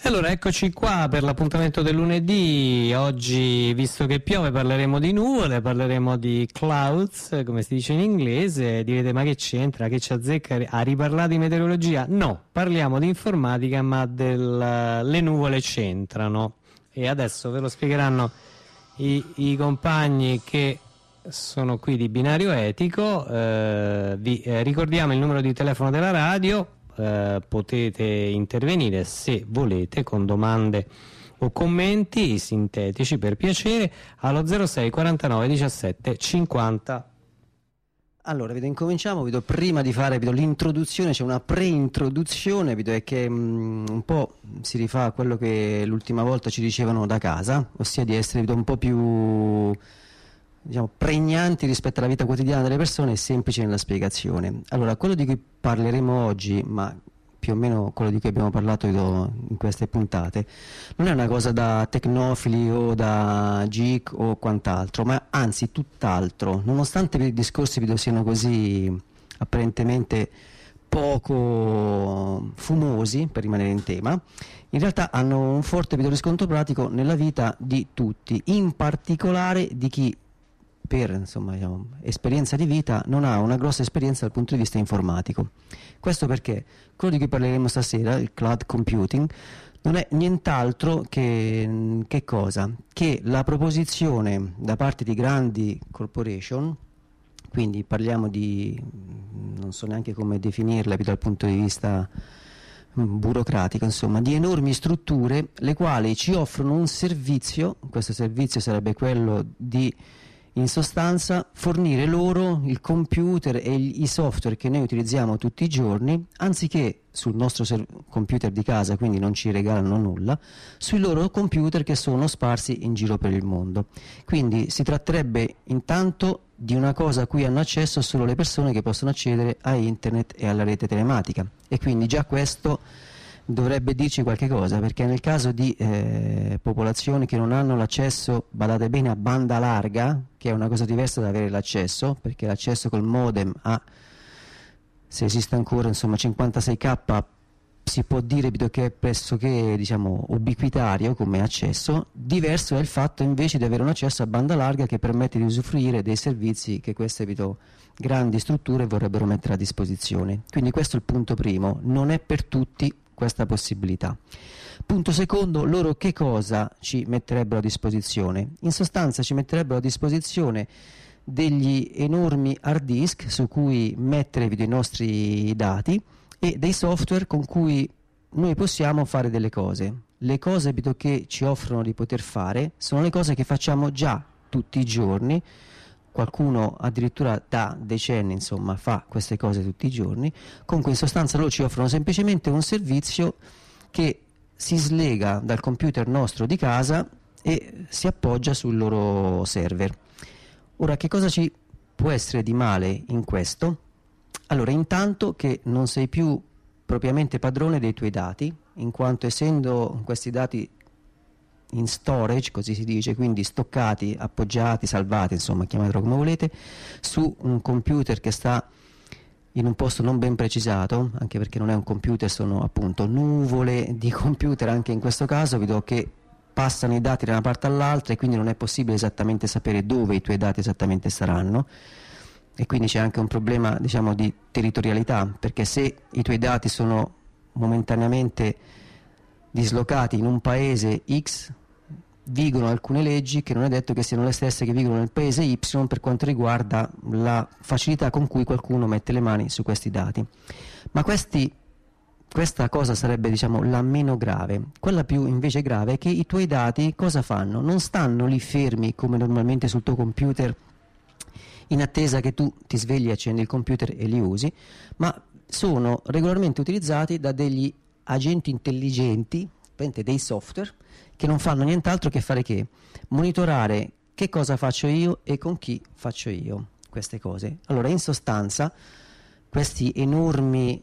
Allora, eccoci qua per l'appuntamento del lunedì. Oggi, visto che piove, parleremo di nuvole, parleremo di clouds, come si dice in inglese. Direte, ma che c'entra? Che ci azzecca a riparlare di meteorologia? No, parliamo di informatica, ma le nuvole c'entrano. E adesso ve lo spiegheranno i compagni che sono qui di Binario Etico. Vi ricordiamo il numero di telefono della radio. Potete intervenire se volete con domande o commenti sintetici, per piacere, allo 06 49 17 50. Allora, incominciamo. Prima di fare l'introduzione, c'è una pre-introduzione, è che un po' si rifà a quello che l'ultima volta ci dicevano da casa, ossia di essere un po' più, diciamo, pregnanti rispetto alla vita quotidiana delle persone e semplici nella spiegazione. Allora, quello di cui parleremo oggi, ma più o meno quello di cui abbiamo parlato in queste puntate, non è una cosa da tecnofili o da geek o quant'altro, ma anzi tutt'altro. Nonostante i discorsi siano così apparentemente poco fumosi, per rimanere in tema, in realtà hanno un forte riscontro pratico nella vita di tutti, in particolare di chi per esperienza di vita non ha una grossa esperienza dal punto di vista informatico. Questo perché quello di cui parleremo stasera, il cloud computing, non è nient'altro che cosa? Che la proposizione da parte di grandi corporation, quindi parliamo di, non so neanche come definirle dal punto di vista burocratico, di enormi strutture, le quali ci offrono un servizio. Questo servizio sarebbe quello di, in sostanza, fornire loro il computer e i software che noi utilizziamo tutti i giorni, anziché sul nostro computer di casa, quindi non ci regalano nulla, sui loro computer che sono sparsi in giro per il mondo. Quindi si tratterebbe intanto di una cosa a cui hanno accesso solo le persone che possono accedere a internet e alla rete telematica, e quindi già questo dovrebbe dirci qualche cosa, perché nel caso di popolazioni che non hanno l'accesso, badate bene, a banda larga, che è una cosa diversa da avere l'accesso, perché l'accesso col modem a, se esiste ancora, 56K, si può dire che è pressoché, ubiquitario come accesso. Diverso è il fatto invece di avere un accesso a banda larga che permette di usufruire dei servizi che queste grandi strutture vorrebbero mettere a disposizione. Quindi questo è il punto primo, non è per tutti questa possibilità. Punto secondo, loro che cosa ci metterebbero a disposizione? In sostanza ci metterebbero a disposizione degli enormi hard disk su cui mettere i nostri dati e dei software con cui noi possiamo fare delle cose. Le cose che ci offrono di poter fare sono le cose che facciamo già tutti i giorni. Qualcuno addirittura da decenni fa queste cose tutti i giorni. Comunque in sostanza loro ci offrono semplicemente un servizio che si slega dal computer nostro di casa e si appoggia sul loro server. Ora, che cosa ci può essere di male in questo? Allora, intanto che non sei più propriamente padrone dei tuoi dati, in quanto essendo questi dati in storage, così si dice, quindi stoccati, appoggiati, salvati, chiamatelo come volete, su un computer che sta in un posto non ben precisato, anche perché non è un computer, sono appunto nuvole di computer anche in questo caso, che passano i dati da una parte all'altra, e quindi non è possibile esattamente sapere dove i tuoi dati esattamente saranno, e quindi c'è anche un problema di territorialità, perché se i tuoi dati sono momentaneamente dislocati in un paese X, vigono alcune leggi che non è detto che siano le stesse che vigono nel paese Y per quanto riguarda la facilità con cui qualcuno mette le mani su questi dati. Ma questa cosa sarebbe la meno grave. Quella più invece grave è che i tuoi dati cosa fanno? Non stanno lì fermi come normalmente sul tuo computer in attesa che tu ti svegli, accendi il computer e li usi, ma sono regolarmente utilizzati da degli agenti intelligenti, dei software, che non fanno nient'altro che fare che monitorare che cosa faccio io e con chi faccio io queste cose. Allora, in sostanza, queste enormi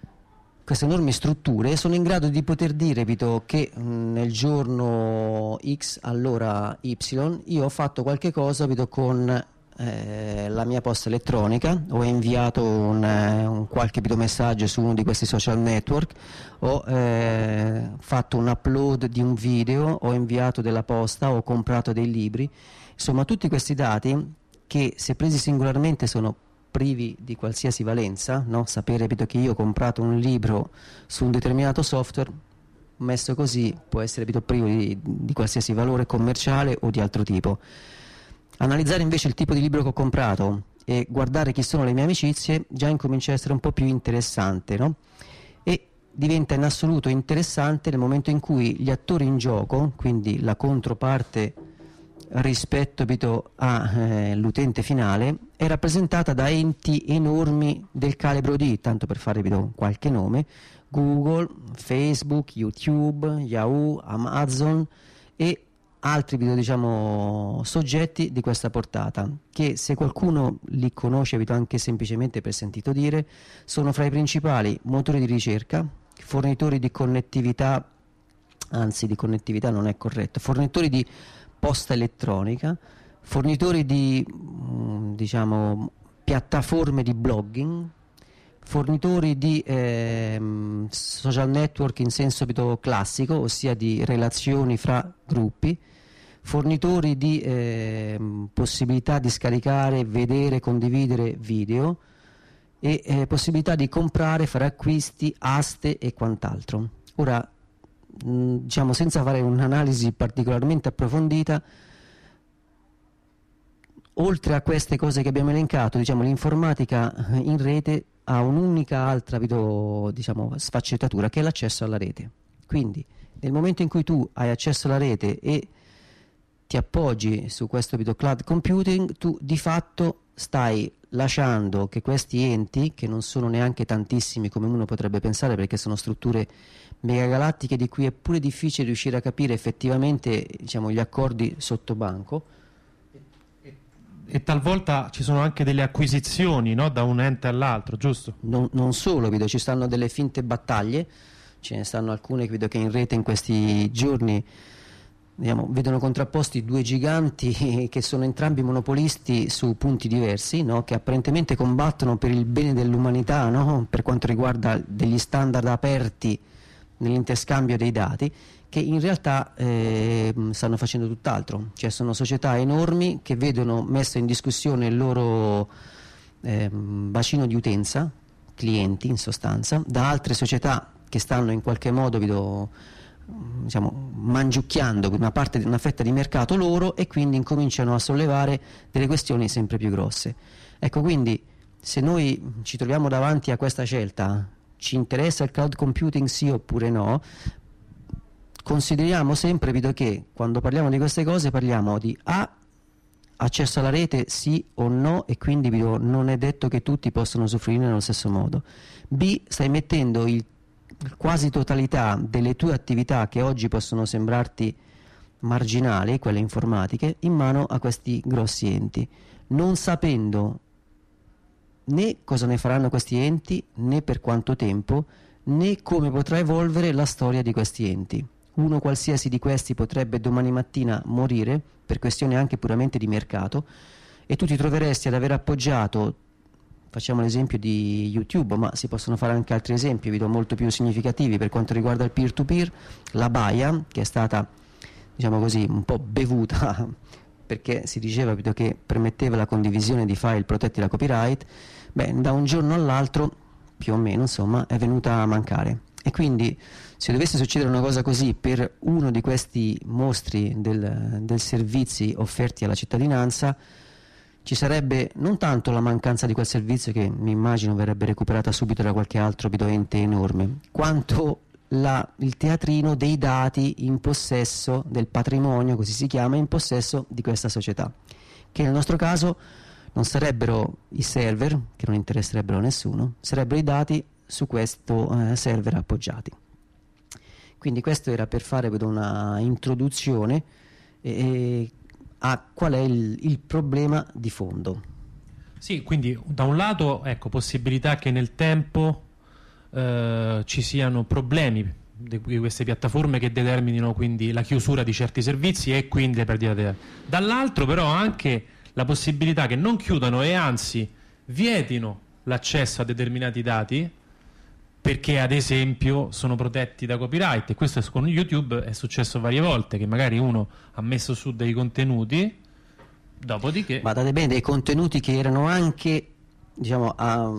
strutture sono in grado di poter dire che nel giorno X all'ora Y io ho fatto qualche cosa con la mia posta elettronica, ho inviato un qualche messaggio su uno di questi social network, ho fatto un upload di un video, ho inviato della posta, ho comprato dei libri, insomma tutti questi dati che se presi singolarmente sono privi di qualsiasi valenza, no? Sapere che io ho comprato un libro su un determinato software, messo così, può essere privo di qualsiasi valore commerciale o di altro tipo. Analizzare invece il tipo di libro che ho comprato e guardare chi sono le mie amicizie già incomincia a essere un po' più interessante, no? E diventa in assoluto interessante nel momento in cui gli attori in gioco, quindi la controparte rispetto all'utente finale, è rappresentata da enti enormi del calibro di, tanto per fare qualche nome, Google, Facebook, YouTube, Yahoo, Amazon e altri soggetti di questa portata, che se qualcuno li conosce anche semplicemente per sentito dire, sono fra i principali motori di ricerca, fornitori di connettività, anzi di connettività non è corretto, fornitori di posta elettronica, fornitori di piattaforme di blogging, fornitori di social network in senso classico, ossia di relazioni fra gruppi, fornitori di possibilità di scaricare, vedere, condividere video e possibilità di comprare, fare acquisti, aste e quant'altro. Ora, senza fare un'analisi particolarmente approfondita, oltre a queste cose che abbiamo elencato, l'informatica in rete ha un'unica altra sfaccettatura, che è l'accesso alla rete. Quindi nel momento in cui tu hai accesso alla rete e ti appoggi su questo cloud computing, tu di fatto stai lasciando che questi enti, che non sono neanche tantissimi come uno potrebbe pensare, perché sono strutture megagalattiche di cui è pure difficile riuscire a capire effettivamente gli accordi sotto banco, e talvolta ci sono anche delle acquisizioni, no? Da un ente all'altro, giusto? Non solo, ci stanno delle finte battaglie, ce ne stanno alcune che in rete in questi giorni vedono contrapposti due giganti che sono entrambi monopolisti su punti diversi, no? Che apparentemente combattono per il bene dell'umanità, no? Per quanto riguarda degli standard aperti nell'interscambio dei dati, che in realtà stanno facendo tutt'altro, cioè sono società enormi che vedono messo in discussione il loro bacino di utenza, clienti in sostanza, da altre società che stanno in qualche modo mangiucchiando una fetta di mercato loro, e quindi incominciano a sollevare delle questioni sempre più grosse. Ecco, quindi se noi ci troviamo davanti a questa scelta, ci interessa il cloud computing sì oppure no, consideriamo sempre che quando parliamo di queste cose parliamo di accesso alla rete sì o no, e quindi non è detto che tutti possano usufruire nello stesso modo. B, stai mettendo quasi totalità delle tue attività, che oggi possono sembrarti marginali, quelle informatiche, in mano a questi grossi enti, non sapendo né cosa ne faranno questi enti, né per quanto tempo, né come potrà evolvere la storia di questi enti. Uno qualsiasi di questi potrebbe domani mattina morire per questioni anche puramente di mercato, e tu ti troveresti ad aver appoggiato, facciamo l'esempio di YouTube, ma si possono fare anche altri esempi molto più significativi per quanto riguarda il peer-to-peer, la baia, che è stata un po' bevuta perché si diceva che permetteva la condivisione di file protetti da copyright. Da un giorno all'altro più o meno è venuta a mancare, e quindi se dovesse succedere una cosa così per uno di questi mostri del servizi offerti alla cittadinanza, ci sarebbe non tanto la mancanza di quel servizio, che mi immagino verrebbe recuperata subito da qualche altro ente enorme, quanto il teatrino dei dati in possesso del patrimonio, così si chiama, in possesso di questa società, che nel nostro caso non sarebbero i server, che non interesserebbero a nessuno, sarebbero i dati su questo server appoggiati. Quindi questo era per fare una introduzione a qual è il problema di fondo. Sì, quindi da un lato, possibilità che nel tempo ci siano problemi di queste piattaforme che determinino quindi la chiusura di certi servizi e quindi le perdite. Dall'altro però anche la possibilità che non chiudano e anzi vietino l'accesso a determinati dati perché ad esempio sono protetti da copyright. E questo con YouTube è successo varie volte, che magari uno ha messo su dei contenuti, dopodiché... Badate bene, dei contenuti che erano anche, diciamo,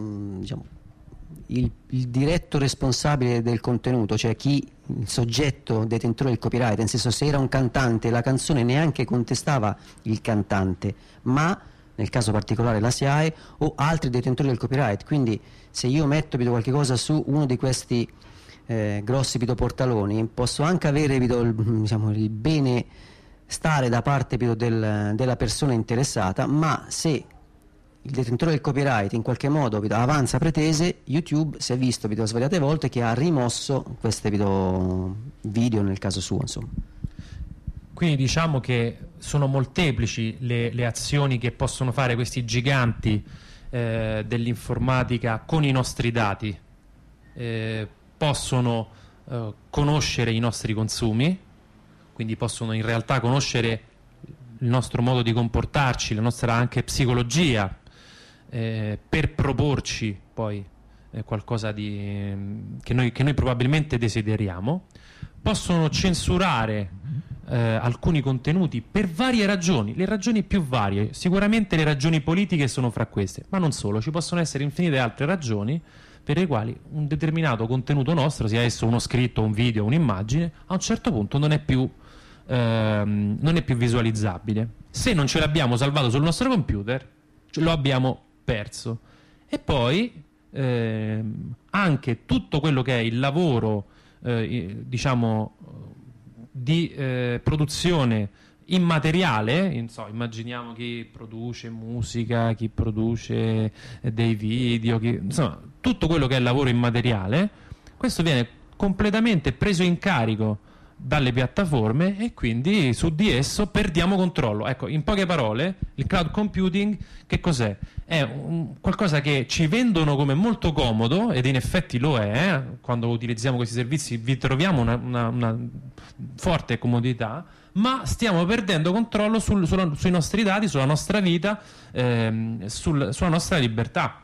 il diretto responsabile del contenuto, cioè il soggetto detentore del copyright, nel senso, se era un cantante, la canzone neanche contestava il cantante, ma nel caso particolare la SIAE o altri detentori del copyright. Quindi se io metto qualche cosa su uno di questi grossi portaloni, posso anche avere il bene stare da parte della persona interessata, ma se il detentore del copyright in qualche modo avanza pretese, YouTube si è visto svariate volte che ha rimosso queste video nel caso suo, insomma. Quindi diciamo che sono molteplici le azioni che possono fare questi giganti dell'informatica con i nostri dati. Possono conoscere i nostri consumi, quindi possono in realtà conoscere il nostro modo di comportarci, la nostra anche psicologia, per proporci poi qualcosa che noi probabilmente desideriamo. Possono censurare alcuni contenuti per varie ragioni, le ragioni più varie. Sicuramente le ragioni politiche sono fra queste, ma non solo, ci possono essere infinite altre ragioni per le quali un determinato contenuto nostro, sia esso uno scritto, un video, un'immagine, a un certo punto non è più visualizzabile. Se non ce l'abbiamo salvato sul nostro computer, lo abbiamo perso. E poi anche tutto quello che è il lavoro di produzione immateriale, immaginiamo chi produce musica, chi produce dei video, insomma tutto quello che è il lavoro immateriale, questo viene completamente preso in carico dalle piattaforme e quindi su di esso perdiamo controllo. Ecco, in poche parole, il cloud computing che cos'è? È qualcosa che ci vendono come molto comodo, ed in effetti lo è. Quando utilizziamo questi servizi vi troviamo una forte comodità, ma stiamo perdendo controllo sui nostri dati, sulla nostra vita, sulla nostra libertà.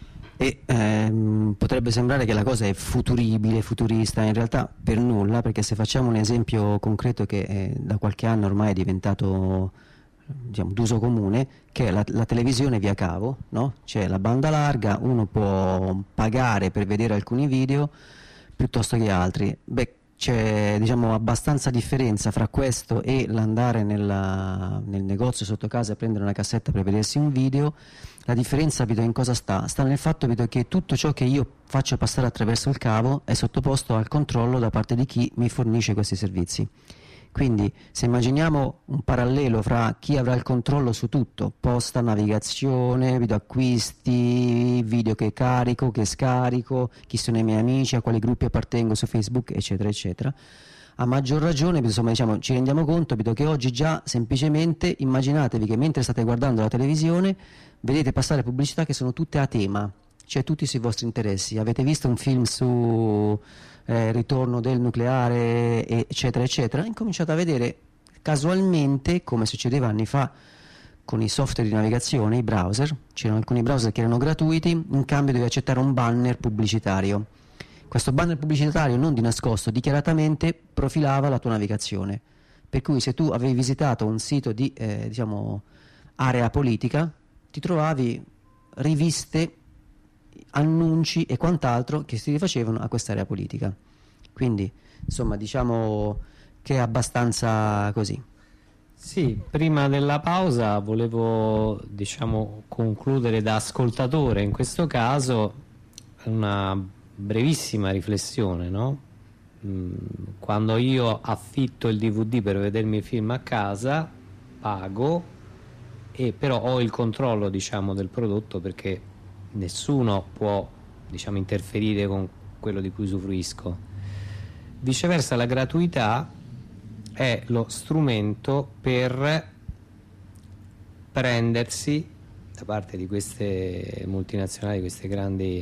E potrebbe sembrare che la cosa è futurista, in realtà per nulla, perché se facciamo un esempio concreto che da qualche anno ormai è diventato d'uso comune, che è la televisione via cavo, no? C'è la banda larga, uno può pagare per vedere alcuni video piuttosto che altri. Beh, c'è abbastanza differenza fra questo e l'andare nel negozio sotto casa e prendere una cassetta per vedersi un video. La differenza in cosa sta? Sta nel fatto che tutto ciò che io faccio passare attraverso il cavo è sottoposto al controllo da parte di chi mi fornisce questi servizi. Quindi se immaginiamo un parallelo fra chi avrà il controllo su tutto, posta, navigazione, video acquisti, video che carico, che scarico, chi sono i miei amici, a quali gruppi appartengo su Facebook, eccetera eccetera, a maggior ragione ci rendiamo conto che oggi già semplicemente immaginatevi che mentre state guardando la televisione vedete passare pubblicità che sono tutte a tema, cioè tutti sui vostri interessi. Avete visto un film su ritorno del nucleare, eccetera eccetera, incominciate a vedere casualmente, come succedeva anni fa con i software di navigazione, i browser. C'erano alcuni browser che erano gratuiti, in cambio dovevi accettare un banner pubblicitario. Questo banner pubblicitario, non di nascosto, dichiaratamente profilava la tua navigazione, per cui se tu avevi visitato un sito di area politica, ti trovavi riviste, annunci e quant'altro che si rifacevano a quest'area politica. Quindi insomma che è abbastanza così. Sì, prima della pausa volevo concludere da ascoltatore, in questo caso una brevissima riflessione, no? Quando io affitto il DVD per vedermi il film a casa, pago, e però ho il controllo del prodotto, perché nessuno può interferire con quello di cui usufruisco. Viceversa, la gratuità è lo strumento per prendersi da parte di queste multinazionali, queste grandi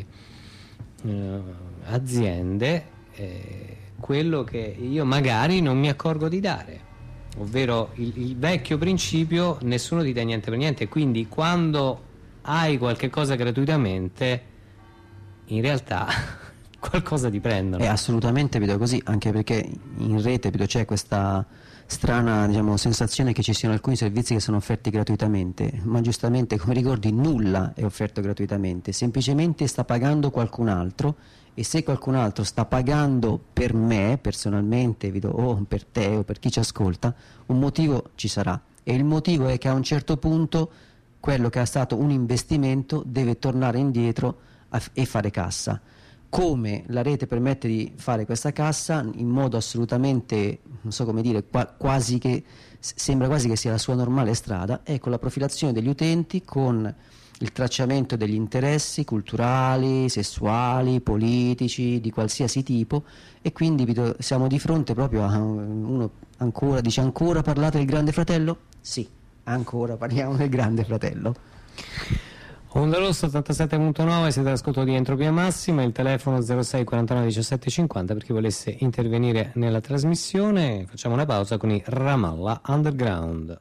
aziende, quello che io magari non mi accorgo di dare. ovvero il vecchio principio nessuno ti dà niente per niente, quindi quando hai qualche cosa gratuitamente in realtà qualcosa ti prendono. È assolutamente vedo così, anche perché in rete vedo c'è questa strana, diciamo, sensazione che ci siano alcuni servizi che sono offerti gratuitamente, ma giustamente, come ricordi, nulla è offerto gratuitamente, semplicemente sta pagando qualcun altro, e se qualcun altro sta pagando per me personalmente, o per te o per chi ci ascolta, un motivo ci sarà, e il motivo è che a un certo punto quello che è stato un investimento deve tornare indietro e fare cassa. Come la rete permette di fare questa cassa in modo assolutamente, non so come dire, quasi che sembra quasi che sia la sua normale strada, è con la profilazione degli utenti, con il tracciamento degli interessi culturali, sessuali, politici, di qualsiasi tipo, e quindi siamo di fronte proprio a uno ancora parlate del Grande Fratello? Sì, ancora parliamo del Grande Fratello. Onda Rossa 87.9, siete all'ascolto di Entropia Massima, il telefono 06 49 17 50 per chi volesse intervenire nella trasmissione. Facciamo una pausa con i Ramallah Underground.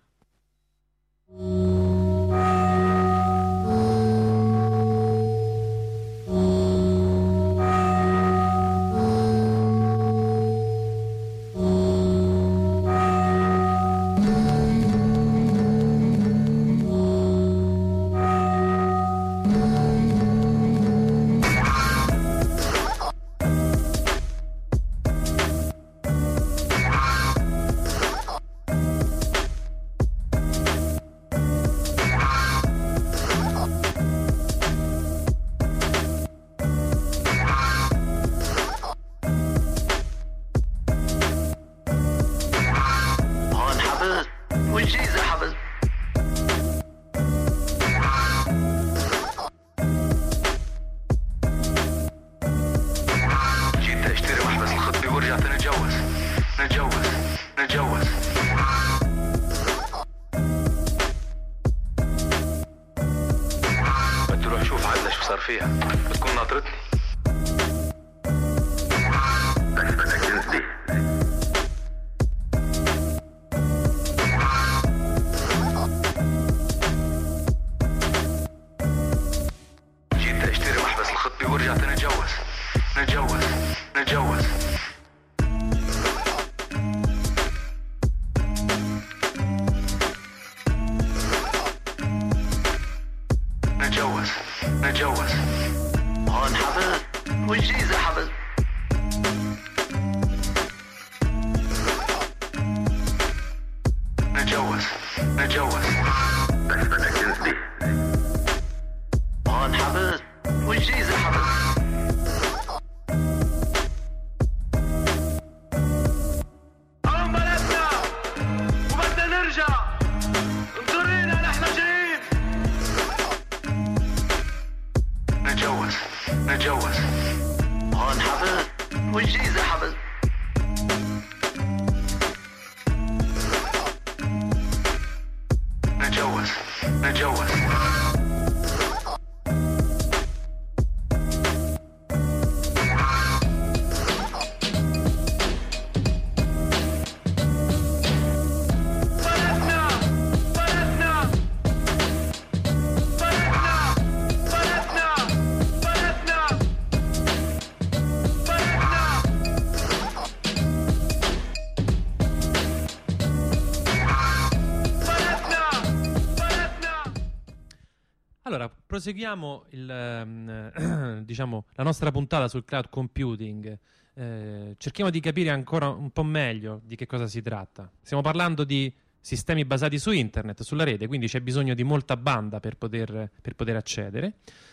Allora, proseguiamo diciamo, la nostra puntata sul cloud computing. Cerchiamo di capire ancora un po' meglio di che cosa si tratta. Stiamo parlando di sistemi basati su internet, sulla rete, quindi c'è bisogno di molta banda per poter accedere.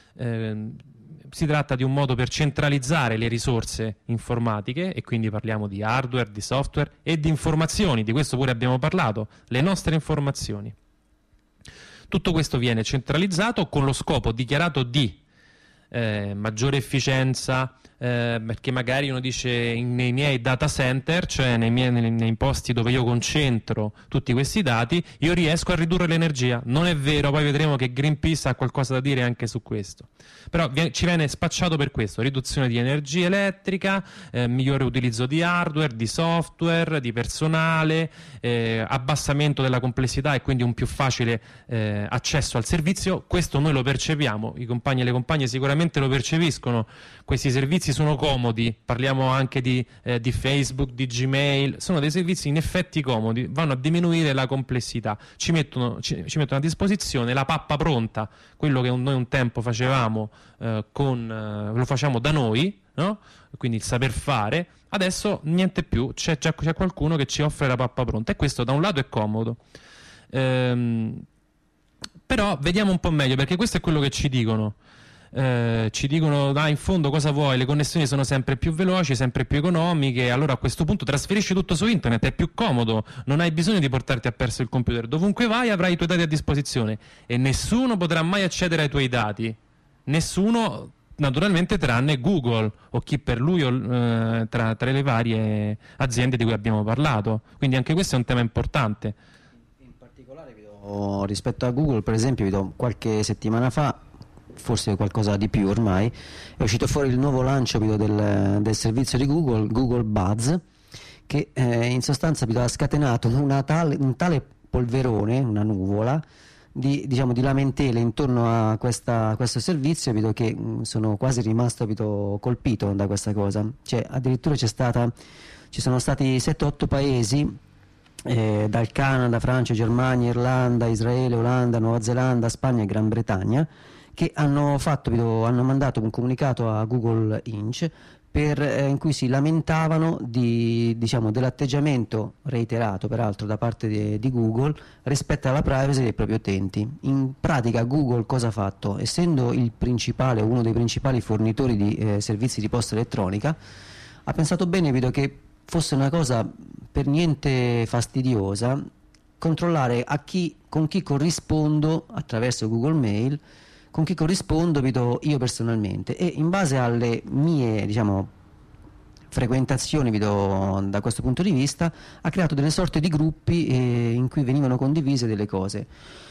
Si tratta di un modo per centralizzare le risorse informatiche, e quindi parliamo di hardware, di software e di informazioni. Di questo pure abbiamo parlato, le nostre informazioni. Tutto questo viene centralizzato con lo scopo dichiarato di maggiore efficienza, perché magari uno dice nei miei data center, cioè nei posti dove io concentro tutti questi dati, io riesco a ridurre l'energia. Non è vero, poi vedremo che Greenpeace ha qualcosa da dire anche su questo. Però ci viene spacciato per questo: riduzione di energia elettrica, migliore utilizzo di hardware, di software, di personale, abbassamento della complessità e quindi un più facile accesso al servizio. Questo noi lo percepiamo, i compagni e le compagne sicuramente lo percepiscono. Questi servizi sono comodi, parliamo anche di Facebook, di Gmail, sono dei servizi in effetti comodi, vanno a diminuire la complessità, ci mettono a disposizione la pappa pronta, quello che noi un tempo facevamo lo facciamo da noi, no? Quindi il saper fare. Adesso niente più, c'è qualcuno che ci offre la pappa pronta, e questo da un lato è comodo. Però vediamo un po' meglio, perché questo è quello che ci dicono. Ci dicono, in fondo cosa vuoi? Le connessioni sono sempre più veloci, sempre più economiche, allora a questo punto trasferisci tutto su internet, è più comodo, non hai bisogno di portarti appresso il computer, dovunque vai avrai i tuoi dati a disposizione e nessuno potrà mai accedere ai tuoi dati, nessuno, naturalmente, tranne Google o chi per lui tra le varie aziende di cui abbiamo parlato. Quindi anche questo è un tema importante. In particolare rispetto a Google, per esempio, vi do qualche settimana fa, forse qualcosa di più ormai, è uscito fuori il nuovo lancio del servizio di Google Buzz, che in sostanza ha scatenato un tale polverone, una nuvola di lamentele intorno a questo servizio, che sono quasi rimasto colpito da questa cosa. Cioè, addirittura ci sono stati 7-8 paesi, dal Canada, Francia, Germania, Irlanda, Israele, Olanda, Nuova Zelanda, Spagna e Gran Bretagna, che hanno mandato un comunicato a Google Inc. In cui si lamentavano dell'atteggiamento reiterato, peraltro, da parte di Google rispetto alla privacy dei propri utenti. In pratica Google cosa ha fatto? Essendo uno dei principali fornitori di servizi di posta elettronica, ha pensato bene, che fosse una cosa per niente fastidiosa controllare con chi corrispondo attraverso Google Mail, con chi corrispondo io personalmente, e in base alle mie frequentazioni da questo punto di vista ha creato delle sorte di gruppi in cui venivano condivise delle cose,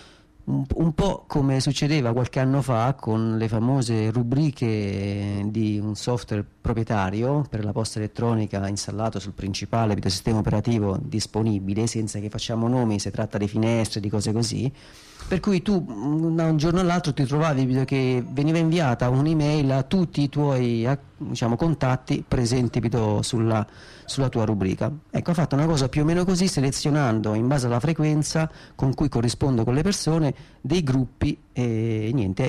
un po' come succedeva qualche anno fa con le famose rubriche di un software proprietario per la posta elettronica installato sul principale sistema operativo disponibile, senza che facciamo nomi, si tratta di finestre, di cose così, per cui tu da un giorno all'altro ti trovavi che veniva inviata un'email a tutti i tuoi contatti presenti sulla tua rubrica. Ecco, ha fatto una cosa più o meno così, selezionando in base alla frequenza con cui corrispondo con le persone dei gruppi, e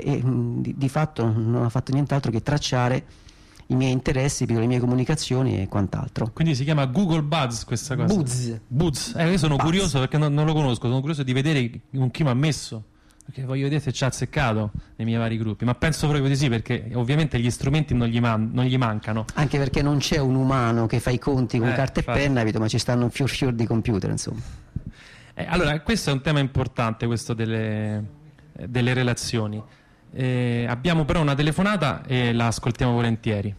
di fatto non ha fatto nient'altro che tracciare i miei interessi, le mie comunicazioni e quant'altro. Quindi si chiama Google Buzz questa cosa? Buzz. Io sono curioso, perché non lo conosco, sono curioso di vedere con chi mi ha messo, perché voglio vedere se ci ha azzeccato nei miei vari gruppi, ma penso proprio di sì, perché ovviamente gli strumenti non gli mancano. Anche perché non c'è un umano che fa i conti con carta e penna, ma ci stanno un fior di computer, insomma. Allora, questo è un tema importante, questo delle relazioni. Abbiamo però una telefonata e la ascoltiamo volentieri.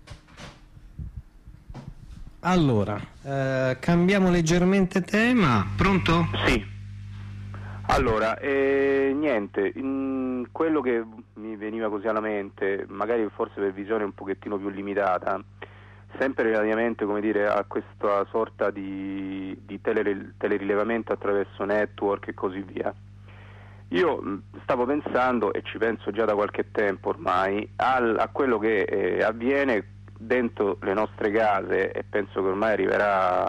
Allora, cambiamo leggermente tema. Pronto? Sì. Allora, niente, quello che mi veniva così alla mente, magari forse per visione un pochettino più limitata, sempre relativamente, a questa sorta di telerilevamento attraverso network e così via. Io stavo pensando, e ci penso già da qualche tempo ormai, a quello che avviene dentro le nostre case, e penso che ormai arriverà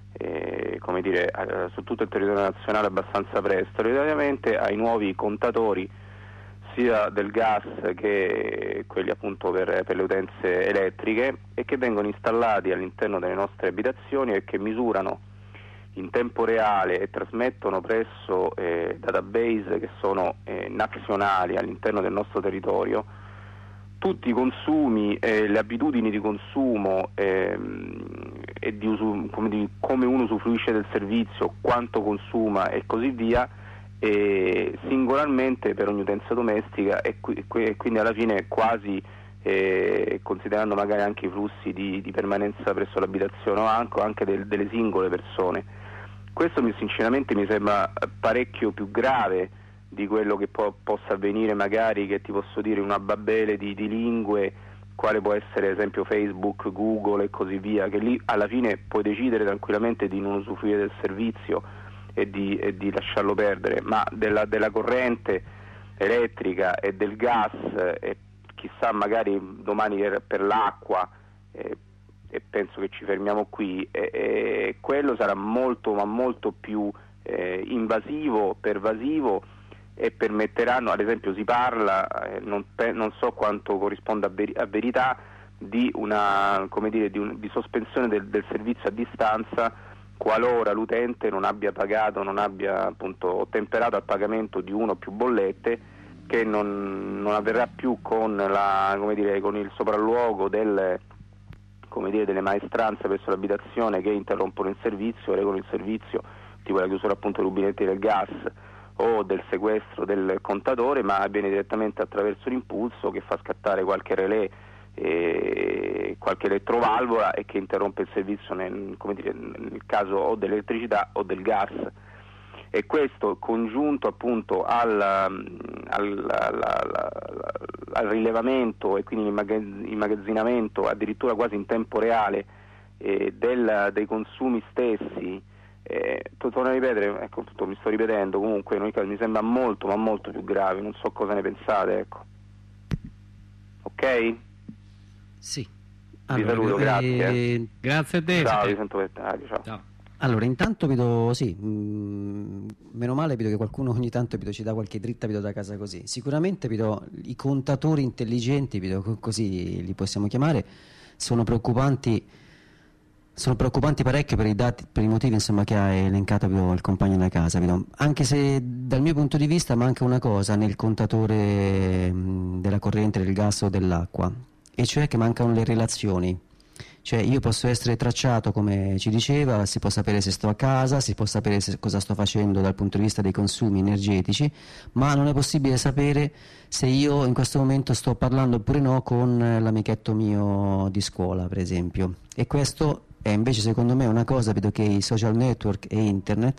su tutto il territorio nazionale abbastanza presto, relativamente ai nuovi contatori sia del gas che quelli appunto per le utenze elettriche, e che vengono installati all'interno delle nostre abitazioni e che misurano in tempo reale e trasmettono presso database che sono nazionali all'interno del nostro territorio tutti i consumi, le abitudini di consumo e di uso, come uno usufruisce del servizio, quanto consuma e così via, singolarmente per ogni utenza domestica, e quindi alla fine quasi considerando magari anche i flussi di permanenza presso l'abitazione o anche delle singole persone. Questo sinceramente mi sembra parecchio più grave di quello che possa avvenire magari, che ti posso dire, una babele di lingue, quale può essere ad esempio Facebook, Google e così via, che lì alla fine puoi decidere tranquillamente di non usufruire del servizio e di lasciarlo perdere, ma della corrente elettrica e del gas e chissà magari domani per l'acqua, e penso che ci fermiamo qui, quello sarà molto ma molto più invasivo, pervasivo, e permetteranno, ad esempio si parla, non so quanto corrisponda a verità, di una, come dire, di sospensione del servizio a distanza qualora l'utente non abbia pagato, non abbia appunto ottemperato al pagamento di una o più bollette, che non avverrà più con con il sopralluogo delle maestranze presso l'abitazione che interrompono il servizio, regolano il servizio, tipo la chiusura appunto dei rubinetti del gas o del sequestro del contatore, ma avviene direttamente attraverso l'impulso che fa scattare qualche relè, qualche elettrovalvola, e che interrompe il servizio nel caso o dell'elettricità o del gas. E questo, congiunto appunto al rilevamento e quindi immagazzinamento addirittura quasi in tempo reale dei consumi stessi, torno a ripetere, ecco, mi sto ripetendo, comunque in ogni caso mi sembra molto ma molto più grave, non so cosa ne pensate, ecco. Ok? Sì. Vi saluto, grazie. Grazie a te. Ciao, vi sento per radio, ciao. Ciao. Allora, intanto vedo, sì, meno male vedo che qualcuno ogni tanto ci dà qualche dritta da casa così. Sicuramente i contatori intelligenti, così li possiamo chiamare, sono preoccupanti parecchio per i motivi, insomma, che ha elencato il compagno da casa, anche se dal mio punto di vista manca una cosa nel contatore della corrente, del gas o dell'acqua, e cioè che mancano le relazioni. Cioè io posso essere tracciato, come ci diceva, si può sapere se sto a casa, si può sapere cosa sto facendo dal punto di vista dei consumi energetici, ma non è possibile sapere se io in questo momento sto parlando oppure no con l'amichetto mio di scuola, per esempio. E questo è invece secondo me una cosa, vedo che i social network e internet,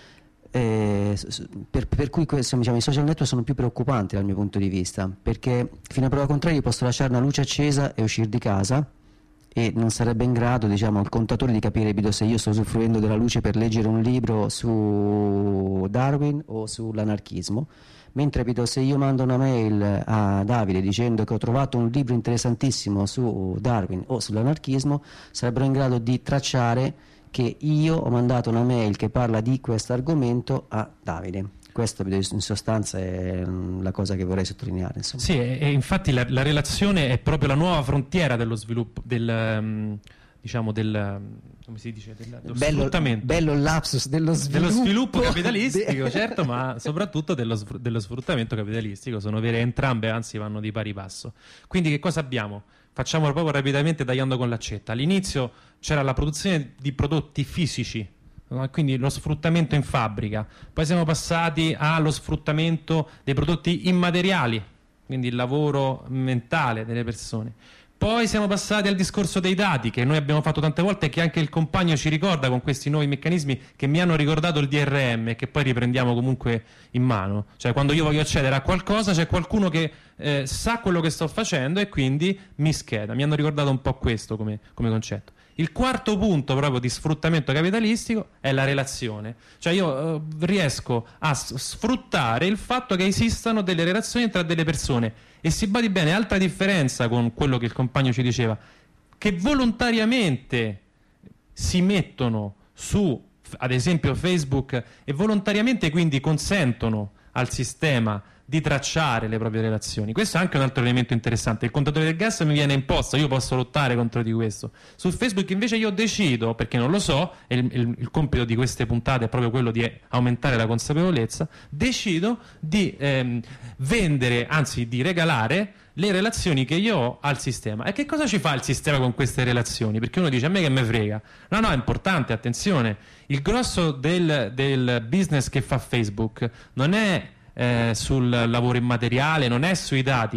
per cui i social network sono più preoccupanti dal mio punto di vista, perché fino a prova contraria io posso lasciare una luce accesa e uscire di casa, e non sarebbe in grado, il contatore, di capire se io sto usufruendo della luce per leggere un libro su Darwin o sull'anarchismo, mentre se io mando una mail a Davide dicendo che ho trovato un libro interessantissimo su Darwin o sull'anarchismo, sarebbero in grado di tracciare che io ho mandato una mail che parla di questo argomento a Davide. Questo in sostanza è la cosa che vorrei sottolineare, insomma. Sì, e infatti la relazione è proprio la nuova frontiera dello sviluppo, come si dice, dello sfruttamento. Bello il lapsus dello sviluppo capitalistico, certo, ma soprattutto dello sfruttamento capitalistico. Sono vere entrambe, anzi vanno di pari passo. Quindi che cosa abbiamo? Facciamolo proprio rapidamente, tagliando con l'accetta. All'inizio c'era la produzione di prodotti fisici, quindi lo sfruttamento in fabbrica, poi siamo passati allo sfruttamento dei prodotti immateriali, quindi il lavoro mentale delle persone, poi siamo passati al discorso dei dati, che noi abbiamo fatto tante volte e che anche il compagno ci ricorda con questi nuovi meccanismi che mi hanno ricordato il DRM e che poi riprendiamo comunque in mano. Cioè, quando io voglio accedere a qualcosa c'è qualcuno che sa quello che sto facendo e quindi mi scheda. Mi hanno ricordato un po' questo come concetto. Il quarto punto proprio di sfruttamento capitalistico è la relazione. Cioè io riesco a sfruttare il fatto che esistano delle relazioni tra delle persone, e si badi bene, altra differenza con quello che il compagno ci diceva, che volontariamente si mettono su, ad esempio, Facebook, e volontariamente quindi consentono al sistema di tracciare le proprie relazioni. Questo è anche un altro elemento interessante. Il contatore del gas mi viene imposto, io posso lottare contro di questo. Su Facebook invece io decido, perché non lo so, e il compito di queste puntate è proprio quello di aumentare la consapevolezza, decido di vendere, anzi di regalare le relazioni che io ho al sistema. E che cosa ci fa il sistema con queste relazioni? Perché uno dice, a me che me frega. No, è importante, attenzione. Il grosso del business che fa Facebook non è sul lavoro immateriale, non è sui dati,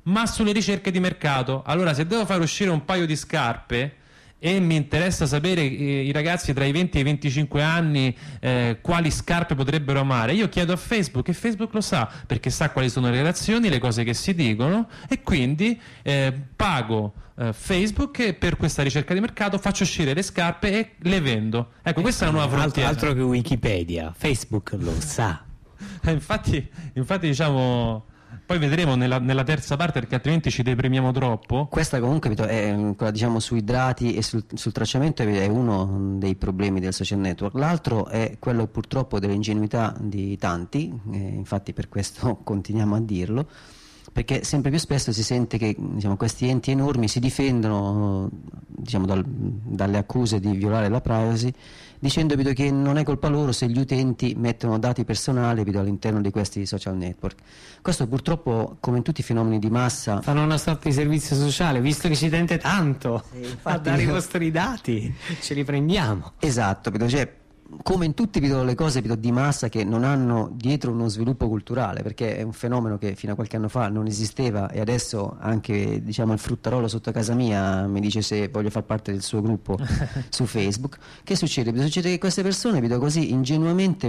ma sulle ricerche di mercato. Allora, se devo far uscire un paio di scarpe e mi interessa sapere i ragazzi tra i 20 e i 25 anni quali scarpe potrebbero amare, io chiedo a Facebook, e Facebook lo sa, perché sa quali sono le relazioni, le cose che si dicono, e quindi pago Facebook per questa ricerca di mercato, faccio uscire le scarpe e le vendo. Ecco, questa è una nuova frontiera. Altro che Wikipedia, Facebook lo sa. Infatti diciamo, poi vedremo nella terza parte, perché altrimenti ci deprimiamo troppo. Questa comunque è, diciamo, sui dati e sul tracciamento è uno dei problemi del social network. L'altro è quello purtroppo dell'ingenuità di tanti, infatti per questo continuiamo a dirlo, perché sempre più spesso si sente che, diciamo, questi enti enormi si difendono, diciamo, dalle accuse di violare la privacy, dicendo che non è colpa loro se gli utenti mettono dati personali all'interno di questi social network. Questo purtroppo, come in tutti i fenomeni di massa, fanno una sorta di servizio sociale, visto che ci tende tanto a dare i vostri dati, ce li prendiamo. Esatto, cioè, come in tutte le cose di massa che non hanno dietro uno sviluppo culturale, perché è un fenomeno che fino a qualche anno fa non esisteva, e adesso anche, diciamo, il fruttarolo sotto casa mia mi dice se voglio far parte del suo gruppo su Facebook. Che succede? Succede che queste persone così ingenuamente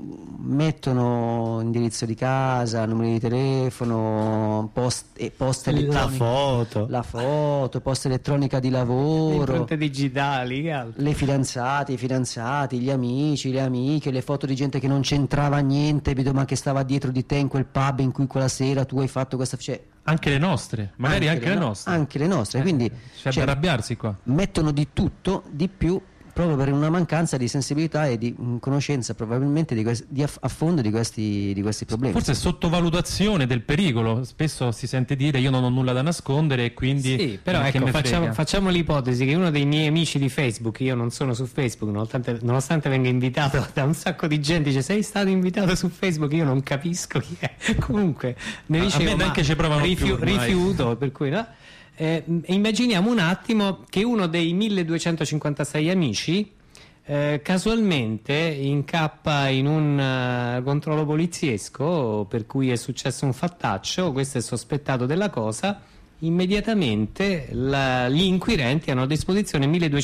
mettono indirizzo di casa, numeri di telefono, post elettronica, la foto, post elettronica di lavoro, le impronte digitali, le fidanzate, i fidanzati, gli amici, le amiche, le foto di gente che non c'entrava niente, ma che stava dietro di te in quel pub in cui quella sera tu hai fatto questa, cioè, anche le nostre, magari anche le nostre. Anche le nostre, quindi c'è da arrabbiarsi qua. Mettono di tutto, di più, proprio per una mancanza di sensibilità e di conoscenza probabilmente a fondo di questi problemi. Forse sottovalutazione del pericolo, spesso si sente dire io non ho nulla da nascondere e quindi sì, però ecco, facciamo l'ipotesi che uno dei miei amici di Facebook, io non sono su Facebook nonostante venga invitato da un sacco di gente, dice sei stato invitato su Facebook, io non capisco chi è. Comunque ne dicevo, a me neanche ci provano rifiuto, per cui no. Immaginiamo un attimo che uno dei 1256 amici casualmente incappa in un controllo poliziesco per cui è successo un fattaccio, questo è sospettato della cosa, immediatamente gli inquirenti hanno a disposizione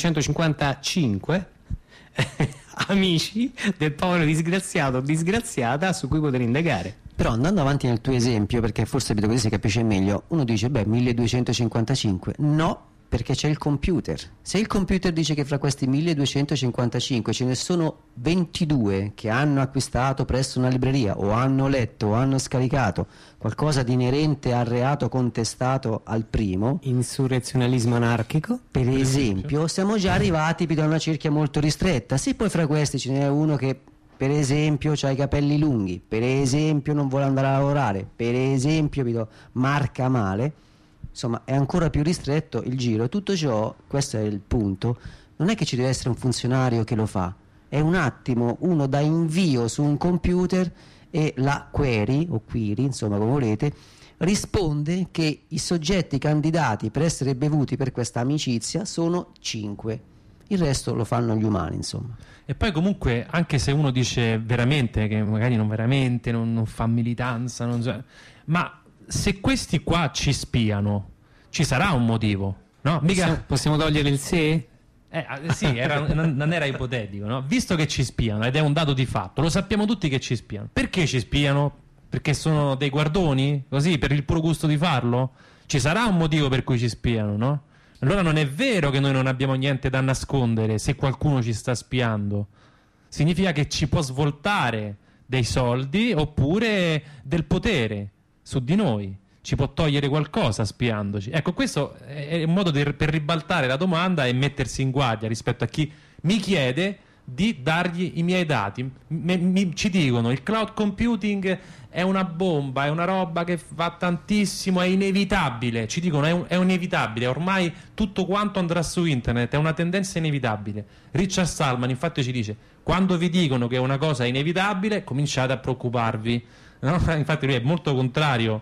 1255 amici del povero disgraziato o disgraziata su cui poter indagare. Però andando avanti nel tuo esempio, perché forse così si capisce meglio, uno dice 1255, no, perché c'è il computer. Se il computer dice che fra questi 1255 ce ne sono 22 che hanno acquistato presso una libreria o hanno letto o hanno scaricato qualcosa di inerente al reato contestato al primo, insurrezionalismo anarchico per esempio, siamo già arrivati a una cerchia molto ristretta. Se poi fra questi ce n'è uno che per esempio ha i capelli lunghi, per esempio non vuole andare a lavorare, per esempio marca male, insomma è ancora più ristretto il giro. Tutto ciò, questo è il punto, non è che ci deve essere un funzionario che lo fa, è un attimo, uno dà invio su un computer e la query o query, insomma come volete, risponde che i soggetti candidati per essere bevuti per questa amicizia sono 5. Il resto lo fanno gli umani, insomma. E poi comunque, anche se uno dice veramente, che magari non veramente, non fa militanza, ma se questi qua ci spiano, ci sarà un motivo, no? Possiamo togliere il se? Sì, non era ipotetico, no? Visto che ci spiano, ed è un dato di fatto, lo sappiamo tutti che ci spiano. Perché ci spiano? Perché sono dei guardoni? Così, per il puro gusto di farlo? Ci sarà un motivo per cui ci spiano, no? Allora non è vero che noi non abbiamo niente da nascondere se qualcuno ci sta spiando. Significa che ci può svoltare dei soldi oppure del potere su di noi. Ci può togliere qualcosa spiandoci. Ecco, questo è un modo per ribaltare la domanda e mettersi in guardia rispetto a chi mi chiede di dargli i miei dati. Ci dicono il cloud computing è una bomba, è una roba che va tantissimo, è inevitabile. Ci dicono è inevitabile, ormai tutto quanto andrà su internet, è una tendenza inevitabile. Richard Stallman infatti ci dice: quando vi dicono che è una cosa inevitabile, cominciate a preoccuparvi, no? Infatti lui è molto contrario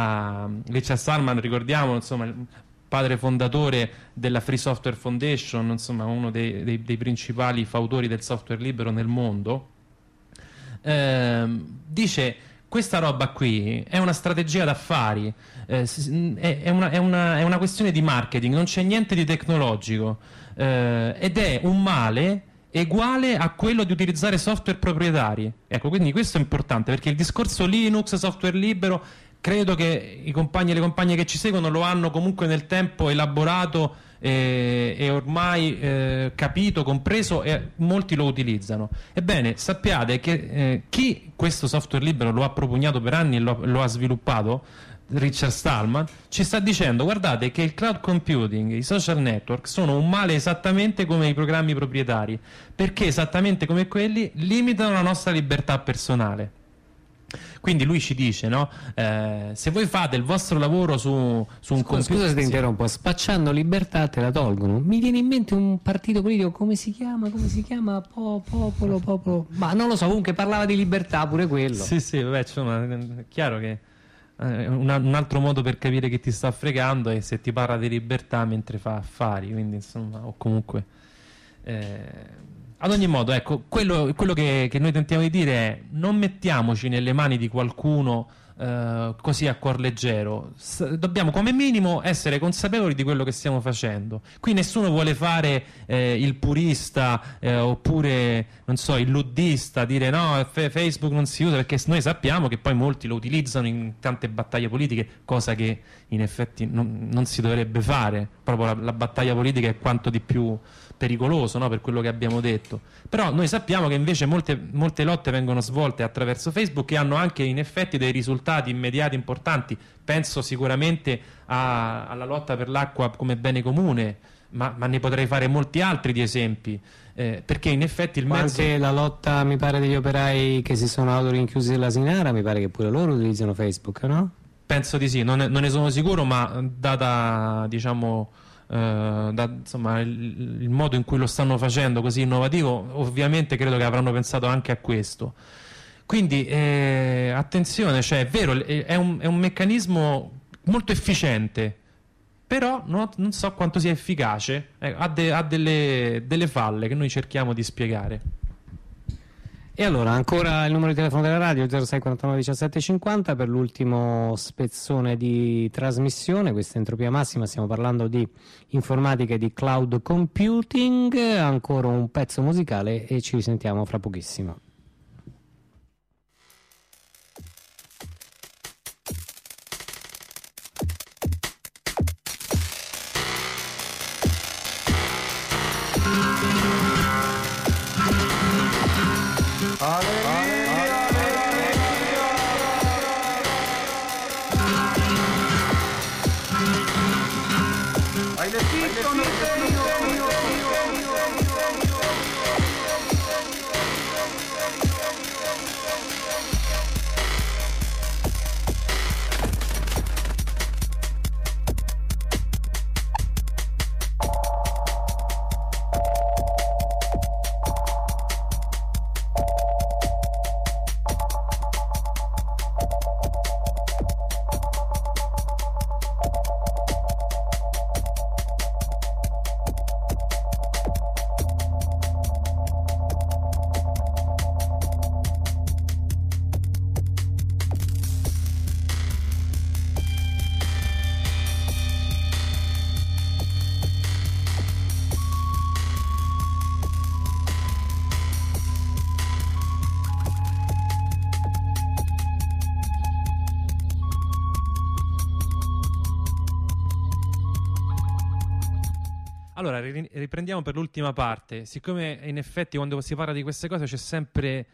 a Richard Stallman, ricordiamo, insomma, il padre fondatore della Free Software Foundation, insomma uno dei principali fautori del software libero nel mondo. Dice: questa roba qui è una strategia d'affari, è una questione di marketing, non c'è niente di tecnologico, ed è un male uguale a quello di utilizzare software proprietari. Ecco, quindi questo è importante, perché il discorso Linux, software libero, credo che i compagni e le compagne che ci seguono lo hanno comunque nel tempo elaborato e ormai capito, compreso, e molti lo utilizzano. Ebbene, sappiate che chi questo software libero lo ha propugnato per anni e lo ha sviluppato, Richard Stallman, ci sta dicendo: guardate che il cloud computing, i social network sono un male esattamente come i programmi proprietari, perché esattamente come quelli limitano la nostra libertà personale. Quindi lui ci dice, no? Se voi fate il vostro lavoro su un computer... Scusa se ti interrompo, spacciando libertà te la tolgono. Mi viene in mente un partito politico, come si chiama? Popolo. Ma non lo so, comunque parlava di libertà pure quello. Sì, vabbè, è chiaro che un altro modo per capire che ti sta fregando è se ti parla di libertà mentre fa affari, quindi insomma, o comunque... Ad ogni modo, ecco, quello che noi tentiamo di dire è: non mettiamoci nelle mani di qualcuno così a cuor leggero. Dobbiamo come minimo essere consapevoli di quello che stiamo facendo. Qui nessuno vuole fare il purista oppure, non so, il luddista, dire no, Facebook non si usa, perché noi sappiamo che poi molti lo utilizzano in tante battaglie politiche, cosa che in effetti non si dovrebbe fare. Proprio la battaglia politica è quanto di più pericoloso, no? Per quello che abbiamo detto. Però noi sappiamo che invece molte lotte vengono svolte attraverso Facebook e hanno anche in effetti dei risultati immediati importanti. Penso sicuramente alla lotta per l'acqua come bene comune, ma ne potrei fare molti altri di esempi, perché in effetti il mezzo... Anche la lotta, mi pare, degli operai che si sono autorinchiusi dell'Asinara, mi pare che pure loro utilizzano Facebook, no? Penso di sì, non ne sono sicuro, ma data, diciamo... insomma, il modo in cui lo stanno facendo così innovativo, ovviamente credo che avranno pensato anche a questo. Quindi attenzione, cioè è vero, è un meccanismo molto efficiente, però non so quanto sia efficace, ha delle falle che noi cerchiamo di spiegare. E allora, ancora il numero di telefono della radio, 0649 1750, per l'ultimo spezzone di trasmissione. Questa è Entropia Massima, stiamo parlando di informatica e di cloud computing. Ancora un pezzo musicale e ci risentiamo fra pochissimo. Allora, riprendiamo per l'ultima parte. Siccome in effetti quando si parla di queste cose c'è sempre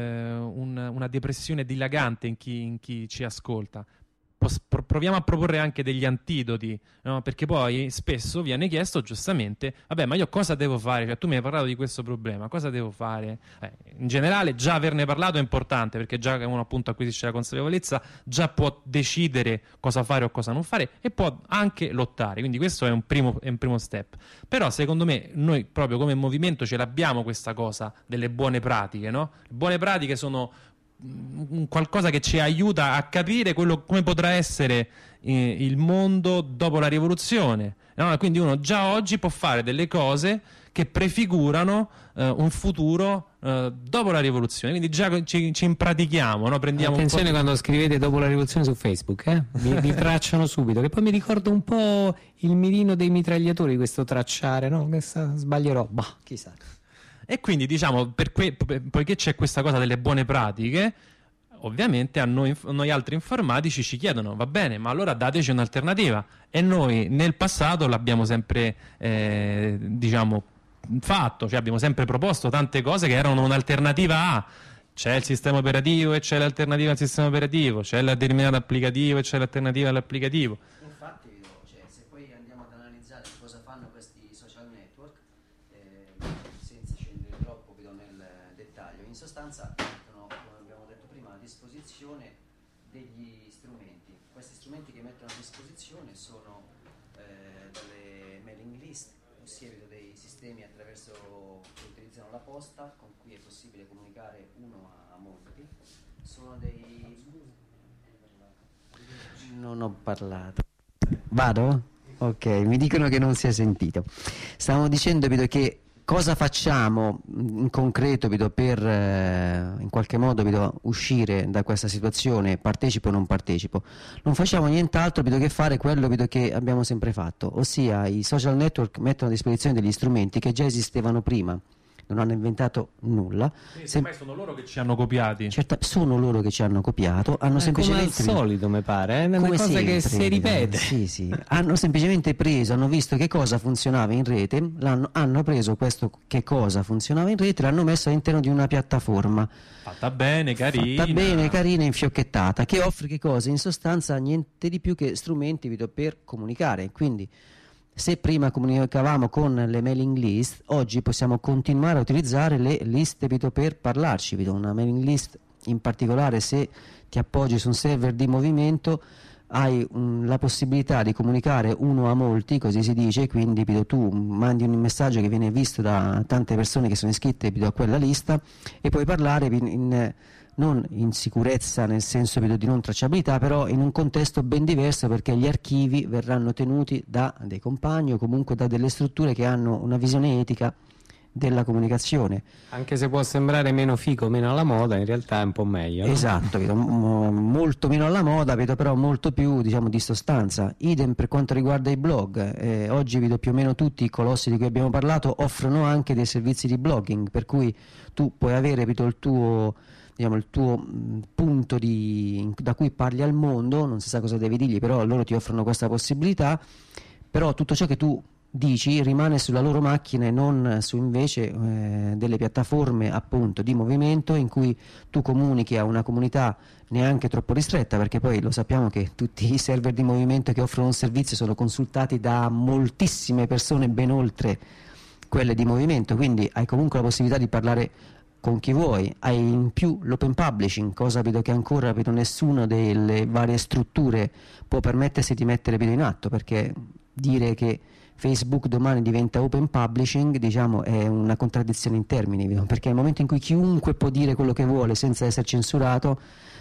una depressione dilagante in chi ci ascolta, proviamo a proporre anche degli antidoti, no? Perché poi spesso viene chiesto giustamente: vabbè, ma io cosa devo fare? Cioè, tu mi hai parlato di questo problema, cosa devo fare? In generale già averne parlato è importante, perché già che uno appunto acquisisce la consapevolezza già può decidere cosa fare o cosa non fare e può anche lottare, quindi questo è un primo step. Però secondo me noi proprio come movimento ce l'abbiamo questa cosa delle buone pratiche, no? Le buone pratiche sono qualcosa che ci aiuta a capire come potrà essere il mondo dopo la rivoluzione, no? Quindi uno già oggi può fare delle cose che prefigurano un futuro dopo la rivoluzione, quindi già ci impratichiamo, no? Prendiamo attenzione quando scrivete dopo la rivoluzione su Facebook, vi tracciano subito, che poi mi ricorda un po' il mirino dei mitragliatori, questo tracciare, no? Sbaglierò, bah, chissà. E quindi diciamo, poiché c'è questa cosa delle buone pratiche, ovviamente a noi altri informatici ci chiedono: va bene, ma allora dateci un'alternativa. E noi nel passato l'abbiamo sempre diciamo fatto, cioè abbiamo sempre proposto tante cose che erano un'alternativa a: c'è il sistema operativo e c'è l'alternativa al sistema operativo, c'è il determinato applicativo e c'è l'alternativa all'applicativo. Infatti, cioè, se poi andiamo ad analizzare cosa fanno questi social network, senza scendere troppo nel dettaglio, in sostanza mettono, come abbiamo detto prima, a disposizione degli strumenti. Questi strumenti che mettono a disposizione sono delle mailing list, ossia dei sistemi attraverso che utilizzano la posta, con cui è possibile comunicare uno a molti. Sono dei... Non ho parlato. Vado? Ok, mi dicono che non si è sentito. Stavamo dicendo che cosa facciamo in concreto per in qualche modo uscire da questa situazione, partecipo o non partecipo. Non facciamo nient'altro che fare quello che abbiamo sempre fatto, ossia i social network mettono a disposizione degli strumenti che già esistevano prima. Non hanno inventato nulla. Ormai sono loro che ci hanno copiati. Certo, sono loro che ci hanno copiato. Hanno semplicemente, come al solito, mi pare, è una cosa sempre, che si ripete. Sì. Hanno semplicemente hanno visto che cosa funzionava in rete, hanno preso questo che cosa funzionava in rete, l'hanno messo all'interno di una piattaforma. Fatta bene, carina, infiocchettata, che offre che cosa? In sostanza niente di più che strumenti per comunicare. Quindi, se prima comunicavamo con le mailing list, oggi possiamo continuare a utilizzare le liste per parlarci. Una mailing list, in particolare se ti appoggi su un server di movimento, hai la possibilità di comunicare uno a molti, così si dice, quindi tu mandi un messaggio che viene visto da tante persone che sono iscritte a quella lista e puoi parlare non in sicurezza nel senso di non tracciabilità, però in un contesto ben diverso, perché gli archivi verranno tenuti da dei compagni o comunque da delle strutture che hanno una visione etica della comunicazione. Anche se può sembrare meno figo, meno alla moda, in realtà è un po' meglio, no? Esatto, molto meno alla moda, però molto più di sostanza. Idem per quanto riguarda i blog. Oggi più o meno tutti i colossi di cui abbiamo parlato offrono anche dei servizi di blogging, per cui tu puoi avere il tuo punto da cui parli al mondo, non si sa cosa devi dirgli, però loro ti offrono questa possibilità. Però tutto ciò che tu dici rimane sulla loro macchina e non su invece delle piattaforme appunto di movimento, in cui tu comunichi a una comunità neanche troppo ristretta, perché poi lo sappiamo che tutti i server di movimento che offrono un servizio sono consultati da moltissime persone, ben oltre quelle di movimento, quindi hai comunque la possibilità di parlare con chi vuoi. Hai in più l'open publishing, cosa che ancora nessuna delle varie strutture può permettersi di mettere in atto, perché dire che Facebook domani diventa open publishing è una contraddizione in termini, perché nel momento in cui chiunque può dire quello che vuole senza essere censurato,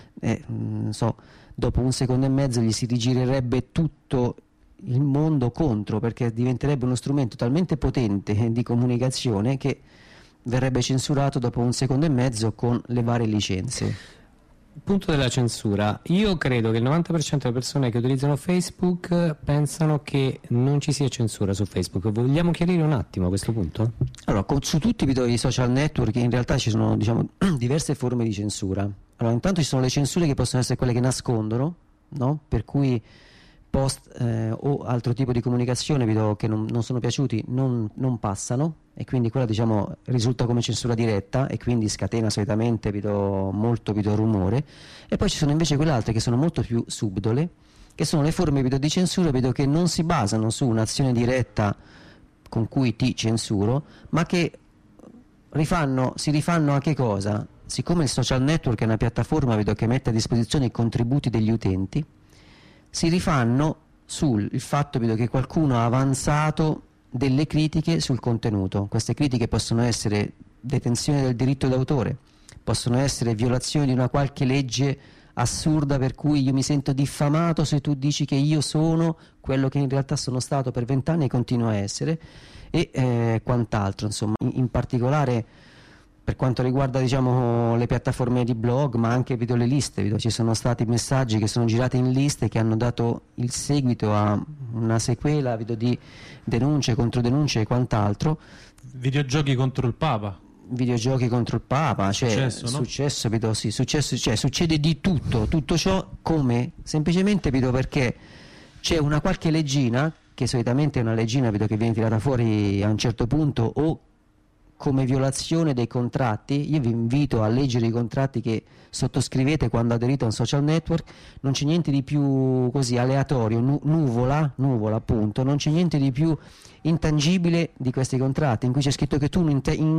dopo un secondo e mezzo gli si rigirerebbe tutto il mondo contro, perché diventerebbe uno strumento talmente potente di comunicazione che verrebbe censurato dopo un secondo e mezzo con le varie licenze. Punto della censura. Io credo che il 90% delle persone che utilizzano Facebook pensano che non ci sia censura su Facebook. Vogliamo chiarire un attimo a questo punto? Allora, su tutti i social network in realtà ci sono diverse forme di censura. Allora, intanto ci sono le censure che possono essere quelle che nascondono, no? Per cui post o altro tipo di comunicazione che non sono piaciuti non passano, e quindi quella risulta come censura diretta e quindi scatena solitamente molto rumore. E poi ci sono invece quelle altre che sono molto più subdole, che sono le forme di censura che non si basano su un'azione diretta con cui ti censuro, ma che si rifanno a che cosa? Siccome il social network è una piattaforma che mette a disposizione i contributi degli utenti, si rifanno sul fatto che qualcuno ha avanzato delle critiche sul contenuto. Queste critiche possono essere detenzione del diritto d'autore, possono essere violazioni di una qualche legge assurda per cui io mi sento diffamato se tu dici che io sono quello che in realtà sono stato per 20 anni e continuo a essere, e quant'altro, insomma, in particolare per quanto riguarda, diciamo, le piattaforme di blog, ma anche vedo le liste, vedo ci sono stati messaggi che sono girati in liste che hanno dato il seguito a una sequela, vedo, di denunce, controdenunce e quant'altro. Videogiochi contro il Papa. Videogiochi contro il Papa, cioè Successo, no? successo, vedo, sì, successo, cioè succede di tutto ciò, come semplicemente vedo perché c'è una qualche leggina, che solitamente è una leggina, vedo che viene tirata fuori a un certo punto, o come violazione dei contratti. Io vi invito a leggere i contratti che sottoscrivete quando aderite a un social network. Non c'è niente di più così aleatorio, nuvola appunto, non c'è niente di più intangibile di questi contratti, in cui c'è scritto che tu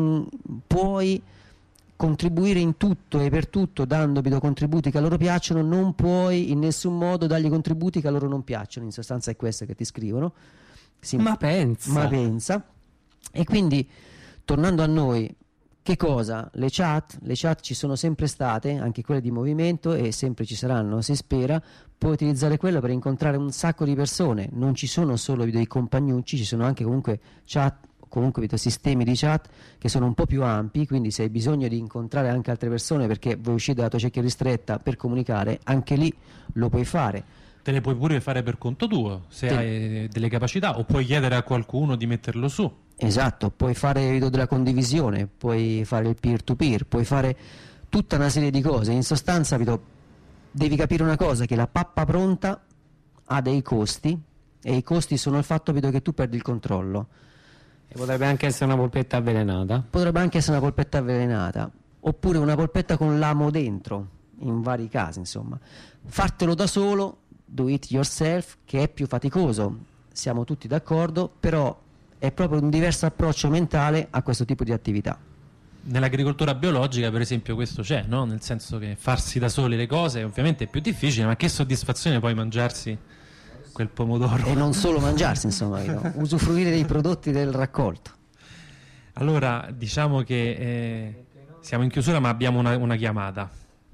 puoi contribuire in tutto e per tutto dandovi contributi che a loro piacciono, non puoi in nessun modo dargli contributi che a loro non piacciono. In sostanza è questo che ti scrivono. Sì, Ma pensa. E quindi, tornando a noi, che cosa? Le chat ci sono sempre state, anche quelle di movimento, e sempre ci saranno, si spera. Puoi utilizzare quello per incontrare un sacco di persone, non ci sono solo dei compagnucci, ci sono anche comunque chat, comunque sistemi di chat che sono un po' più ampi, quindi se hai bisogno di incontrare anche altre persone perché vuoi uscire dalla tua cerchia ristretta per comunicare, anche lì lo puoi fare. Te le puoi pure fare per conto tuo, se hai delle capacità, o puoi chiedere a qualcuno di metterlo su. Esatto, puoi fare della condivisione, puoi fare il peer to peer, puoi fare tutta una serie di cose. In sostanza, devi capire una cosa, che la pappa pronta ha dei costi, e i costi sono il fatto che tu perdi il controllo. E potrebbe anche essere una polpetta avvelenata. Potrebbe anche essere una polpetta avvelenata, oppure una polpetta con l'amo dentro, in vari casi, insomma. Fartelo da solo, do it yourself, che è più faticoso, siamo tutti d'accordo, però è proprio un diverso approccio mentale a questo tipo di attività. Nell'agricoltura biologica, per esempio, questo c'è, no? Nel senso che farsi da soli le cose ovviamente è più difficile, ma che soddisfazione poi mangiarsi quel pomodoro. E non solo mangiarsi, insomma, usufruire dei prodotti del raccolto. Allora, diciamo che siamo in chiusura, ma abbiamo una chiamata.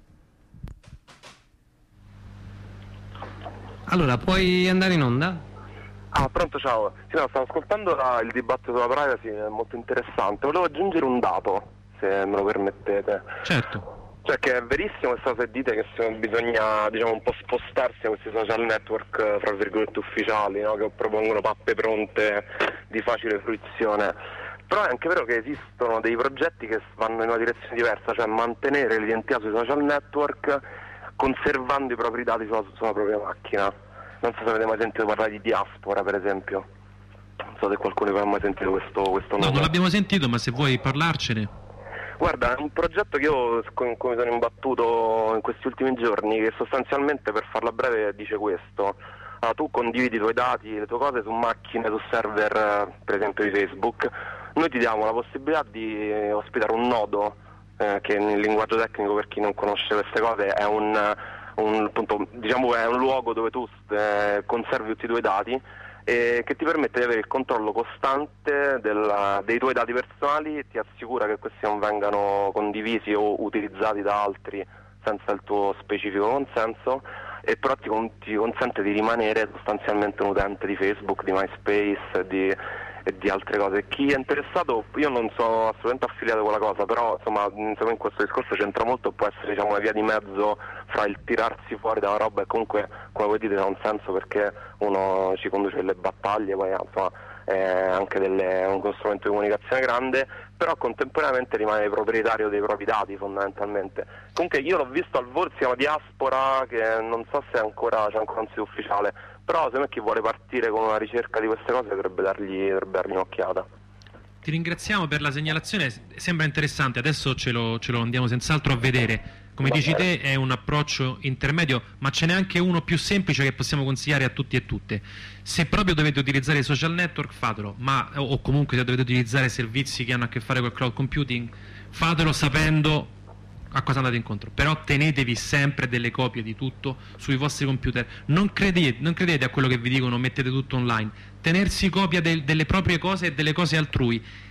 Allora, puoi andare in onda? Pronto, ciao. Sì, no, stavo ascoltando il dibattito sulla privacy, è molto interessante. Volevo aggiungere un dato, se me lo permettete. Certo. Cioè che è verissimo questa cosa che dite, che bisogna, diciamo, un po' spostarsi a questi social network, fra virgolette, ufficiali, no? Che propongono pappe pronte di facile fruizione. Però è anche vero che esistono dei progetti che vanno in una direzione diversa, cioè mantenere l'identità sui social network conservando i propri dati sulla propria macchina. Non so se avete mai sentito parlare di diaspora, per esempio. Non so se qualcuno ha mai sentito questo nome. No, non l'abbiamo sentito, ma se vuoi parlarcene. Guarda, è un progetto che io con cui mi sono imbattuto in questi ultimi giorni, che sostanzialmente, per farla breve, dice questo. Allora, tu condividi i tuoi dati, le tue cose su macchine, su server, per esempio di Facebook. Noi ti diamo la possibilità di ospitare un nodo, che nel linguaggio tecnico, per chi non conosce queste cose, è diciamo, è un luogo dove tu conservi tutti i tuoi dati, e che ti permette di avere il controllo costante dei tuoi dati personali, ti assicura che questi non vengano condivisi o utilizzati da altri senza il tuo specifico consenso, e però ti consente di rimanere sostanzialmente un utente di Facebook, di MySpace e di altre cose. Chi è interessato, io non sono assolutamente affiliato con la cosa, però insomma in questo discorso c'entra molto, può essere, diciamo, una via di mezzo fra il tirarsi fuori da una roba e comunque, come voi dite, ha un senso perché uno ci conduce delle battaglie, poi insomma è anche uno strumento di comunicazione grande, però contemporaneamente rimane proprietario dei propri dati, fondamentalmente. Comunque io l'ho visto al volo, si chiama Diaspora, che non so se c'è ancora un sito ufficiale, però secondo me chi vuole partire con una ricerca di queste cose dovrebbe dargli un'occhiata. Ti ringraziamo per la segnalazione, sembra interessante, adesso ce lo andiamo senz'altro a vedere. Come dici te, è un approccio intermedio, ma ce n'è anche uno più semplice che possiamo consigliare a tutti e tutte. Se proprio dovete utilizzare i social network, fatelo, o comunque se dovete utilizzare servizi che hanno a che fare col cloud computing, fatelo sapendo a cosa andate incontro. Però tenetevi sempre delle copie di tutto sui vostri computer. Non credete a quello che vi dicono, mettete tutto online. Tenersi copia delle proprie cose e delle cose altrui.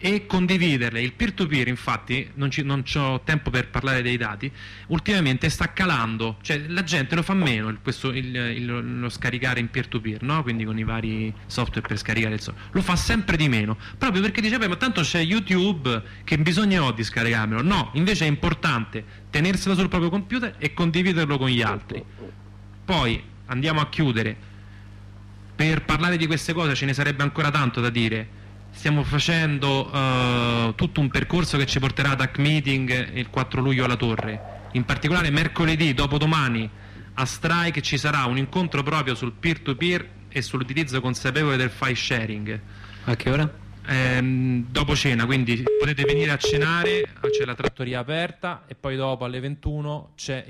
e condividerle. Il peer-to-peer, infatti, non ho tempo per parlare dei dati, ultimamente sta calando, cioè la gente lo fa meno lo scaricare in peer-to-peer, no? Quindi con i vari software per scaricare il software, lo fa sempre di meno, proprio perché dice beh, ma tanto c'è YouTube, che bisogno ho di scaricarmelo? No, invece è importante tenerselo sul proprio computer e condividerlo con gli altri. Poi andiamo a chiudere. Per parlare di queste cose ce ne sarebbe ancora tanto da dire. Stiamo facendo tutto un percorso che ci porterà ad Hack Meeting il 4 luglio alla Torre. In particolare mercoledì, dopodomani, a Strike ci sarà un incontro proprio sul peer-to-peer e sull'utilizzo consapevole del file sharing. A che ora? Dopo cena, quindi potete venire a cenare, c'è la trattoria aperta e poi dopo alle 21 c'è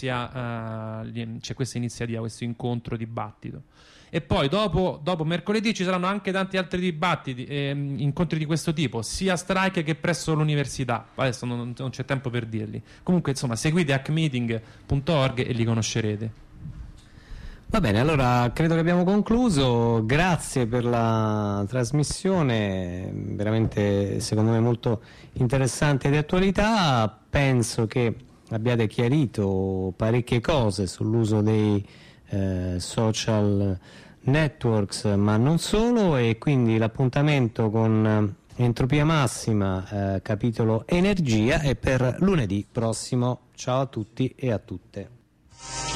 questa iniziativa, questo incontro dibattito. E poi dopo mercoledì ci saranno anche tanti altri dibattiti, incontri di questo tipo, sia a Strike che presso l'università. Adesso non c'è tempo per dirli. Comunque, insomma, seguite hackmeeting.org e li conoscerete. Va bene, allora credo che abbiamo concluso. Grazie per la trasmissione, veramente secondo me molto interessante di attualità. Penso che abbiate chiarito parecchie cose sull'uso dei social networks, ma non solo, e quindi l'appuntamento con Entropia Massima, capitolo energia, è per lunedì prossimo. Ciao a tutti e a tutte.